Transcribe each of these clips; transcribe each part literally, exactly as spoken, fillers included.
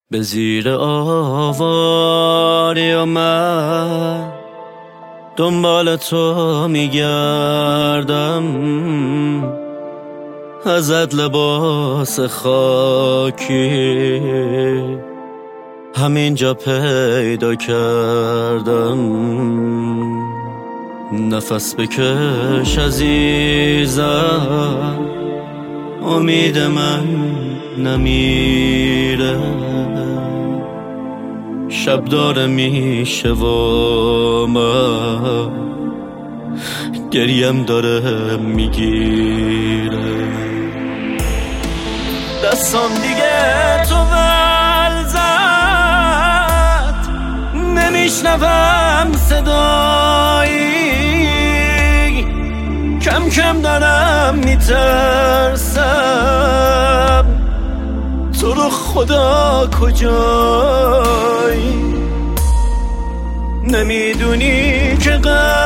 به زیر آواری و من دنبال تو میگردم، ازت لباس خاکی همینجا پیدا کردم. نفس بکش عزیزم، امید من نمیره، شب داره میشه و من گریم داره میگیره. دستم دیگه تو ول زد، نمیشنوم صدایی، کم کم دارم میترسم تو رو خدا کجایی. نمیدونی که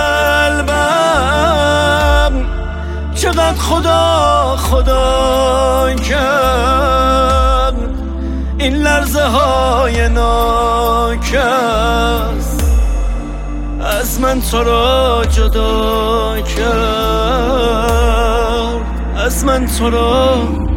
قلبم چقدر خدا خدا کرد، این لرزه های ناکس از من تو را جدا کرد، از من تو را